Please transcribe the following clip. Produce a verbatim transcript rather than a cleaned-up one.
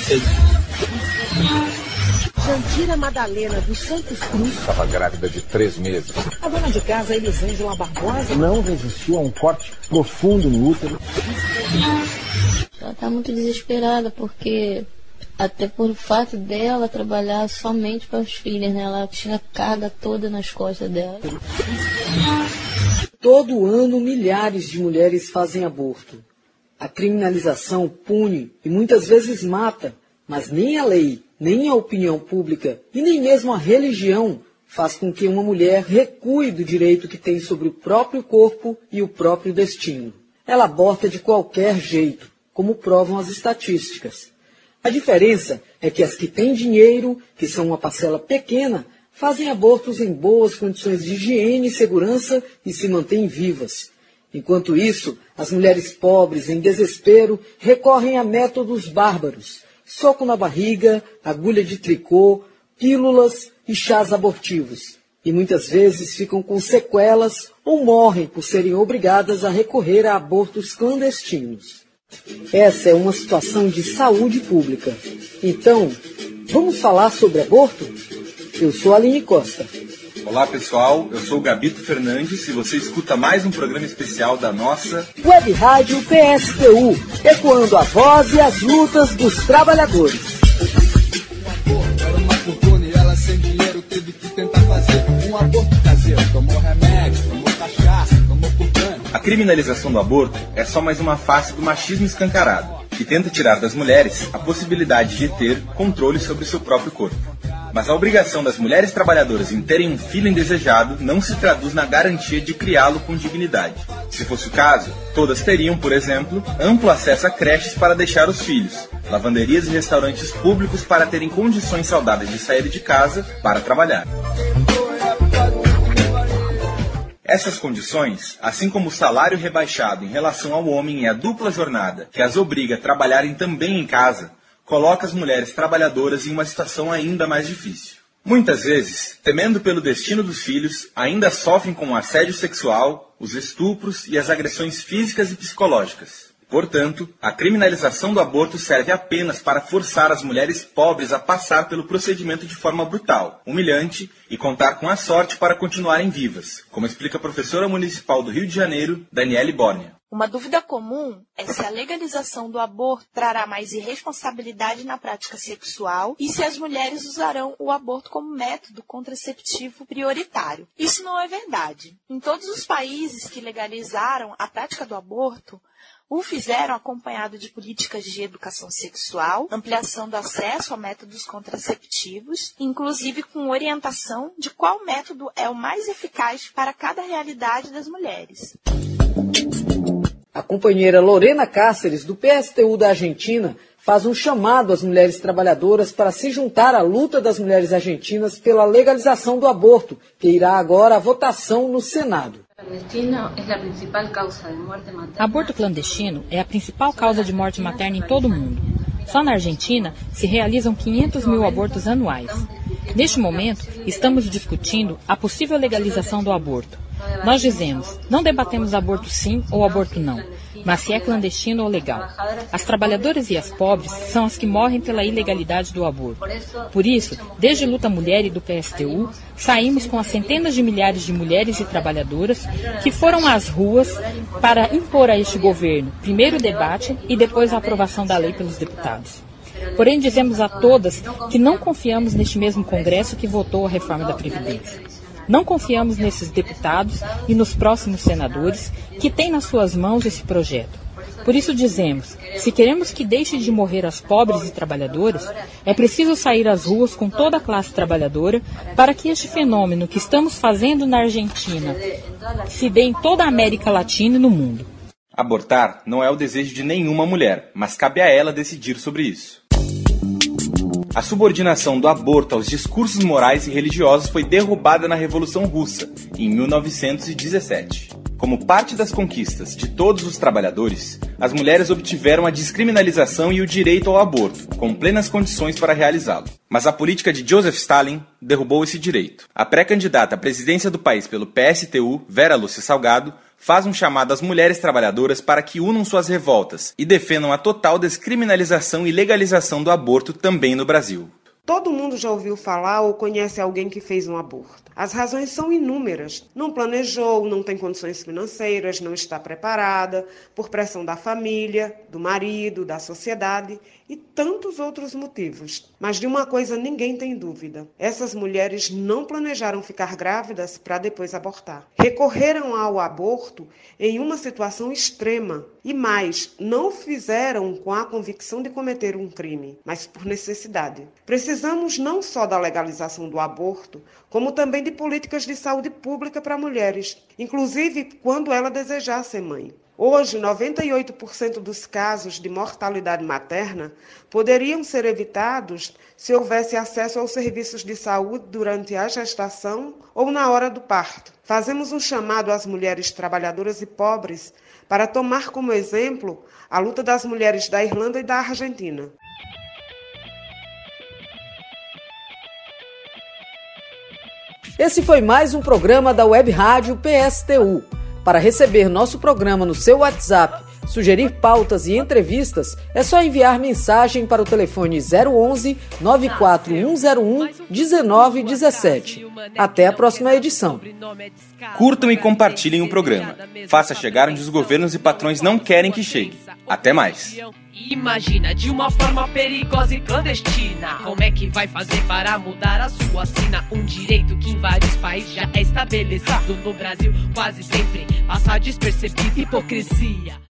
Jandira Madalena dos Santos Cruz estava grávida de três meses. A dona de casa, Elisângela Barbosa, não resistiu a um corte profundo no útero. Ela está muito desesperada, porque até por o fato dela trabalhar somente para os filhos, né? Ela tinha a carga toda nas costas dela. Todo ano, milhares de mulheres fazem aborto. A criminalização pune e muitas vezes mata, mas nem a lei, nem a opinião pública e nem mesmo a religião faz com que uma mulher recue do direito que tem sobre o próprio corpo e o próprio destino. Ela aborta de qualquer jeito, como provam as estatísticas. A diferença é que as que têm dinheiro, que são uma parcela pequena, fazem abortos em boas condições de higiene e segurança e se mantêm vivas. Enquanto isso, as mulheres pobres, em desespero, recorrem a métodos bárbaros. Soco na barriga, agulha de tricô, pílulas e chás abortivos. E muitas vezes ficam com sequelas ou morrem por serem obrigadas a recorrer a abortos clandestinos. Essa é uma situação de saúde pública. Então, vamos falar sobre aborto? Eu sou a Aline Costa. Olá pessoal, eu sou o Gabito Fernandes e você escuta mais um programa especial da nossa Web Rádio P S T U, ecoando a voz e as lutas dos trabalhadores. Um aborto era uma fortuna e ela sem dinheiro teve que tentar fazer um aborto caseiro. Tomou remédio, tomou cachaça, tomou purgante. A criminalização do aborto é só mais uma face do machismo escancarado, que tenta tirar das mulheres a possibilidade de ter controle sobre seu próprio corpo. Mas a obrigação das mulheres trabalhadoras em terem um filho indesejado não se traduz na garantia de criá-lo com dignidade. Se fosse o caso, todas teriam, por exemplo, amplo acesso a creches para deixar os filhos, lavanderias e restaurantes públicos para terem condições saudáveis de sair de casa para trabalhar. Essas condições, assim como o salário rebaixado em relação ao homem e a dupla jornada que as obriga a trabalharem também em casa, coloca as mulheres trabalhadoras em uma situação ainda mais difícil. Muitas vezes, temendo pelo destino dos filhos, ainda sofrem com o assédio sexual, os estupros e as agressões físicas e psicológicas. Portanto, a criminalização do aborto serve apenas para forçar as mulheres pobres a passar pelo procedimento de forma brutal, humilhante e contar com a sorte para continuarem vivas, como explica a professora municipal do Rio de Janeiro, Daniele Bórnia. Uma dúvida comum é se a legalização do aborto trará mais irresponsabilidade na prática sexual e se as mulheres usarão o aborto como método contraceptivo prioritário. Isso não é verdade. Em todos os países que legalizaram a prática do aborto, o fizeram acompanhado de políticas de educação sexual, ampliação do acesso a métodos contraceptivos, inclusive com orientação de qual método é o mais eficaz para cada realidade das mulheres. A companheira Lorena Cáceres, do P S T U da Argentina, faz um chamado às mulheres trabalhadoras para se juntar à luta das mulheres argentinas pela legalização do aborto, que irá agora à votação no Senado. Aborto clandestino é a principal causa de morte materna em todo o mundo. Só na Argentina se realizam quinhentos mil abortos anuais. Neste momento, estamos discutindo a possível legalização do aborto. Nós dizemos, não debatemos aborto sim ou aborto não, mas se é clandestino ou legal. As trabalhadoras e as pobres são as que morrem pela ilegalidade do aborto. Por isso, desde Luta Mulher e do P S T U, saímos com as centenas de milhares de mulheres e trabalhadoras que foram às ruas para impor a este governo, primeiro o debate e depois a aprovação da lei pelos deputados. Porém, dizemos a todas que não confiamos neste mesmo Congresso que votou a reforma da Previdência. Não confiamos nesses deputados e nos próximos senadores que têm nas suas mãos esse projeto. Por isso dizemos, se queremos que deixe de morrer as pobres e trabalhadoras, é preciso sair às ruas com toda a classe trabalhadora para que este fenômeno que estamos fazendo na Argentina se dê em toda a América Latina e no mundo. Abortar não é o desejo de nenhuma mulher, mas cabe a ela decidir sobre isso. A subordinação do aborto aos discursos morais e religiosos foi derrubada na Revolução Russa, em mil novecentos e dezessete. Como parte das conquistas de todos os trabalhadores, as mulheres obtiveram a descriminalização e o direito ao aborto, com plenas condições para realizá-lo. Mas a política de Joseph Stalin derrubou esse direito. A pré-candidata à presidência do país pelo P S T U, Vera Lúcia Salgado, faz um chamado às mulheres trabalhadoras para que unam suas revoltas e defendam a total descriminalização e legalização do aborto também no Brasil. Todo mundo já ouviu falar ou conhece alguém que fez um aborto. As razões são inúmeras. Não planejou, não tem condições financeiras, não está preparada, por pressão da família, do marido, da sociedade e tantos outros motivos. Mas de uma coisa ninguém tem dúvida. Essas mulheres não planejaram ficar grávidas para depois abortar. Recorreram ao aborto em uma situação extrema. E mais, não o fizeram com a convicção de cometer um crime, mas por necessidade. Precisamos não só da legalização do aborto, como também de políticas de saúde pública para mulheres, inclusive quando ela desejar ser mãe. Hoje, noventa e oito por cento dos casos de mortalidade materna poderiam ser evitados se houvesse acesso aos serviços de saúde durante a gestação ou na hora do parto. Fazemos um chamado às mulheres trabalhadoras e pobres para tomar como exemplo a luta das mulheres da Irlanda e da Argentina. Esse foi mais um programa da Web Rádio P S T U. Para receber nosso programa no seu WhatsApp, sugerir pautas e entrevistas, é só enviar mensagem para o telefone zero onze, nove quatro um zero um, um nove um sete. Até a próxima edição. Curtam e compartilhem o programa. Faça chegar onde os governos e patrões não querem que chegue. Até mais. Imagina de uma forma perigosa e clandestina. Como é que vai fazer para mudar a sua sina? Um direito que em vários países já é estabelecido. No Brasil quase sempre passa despercebido. Hipocrisia.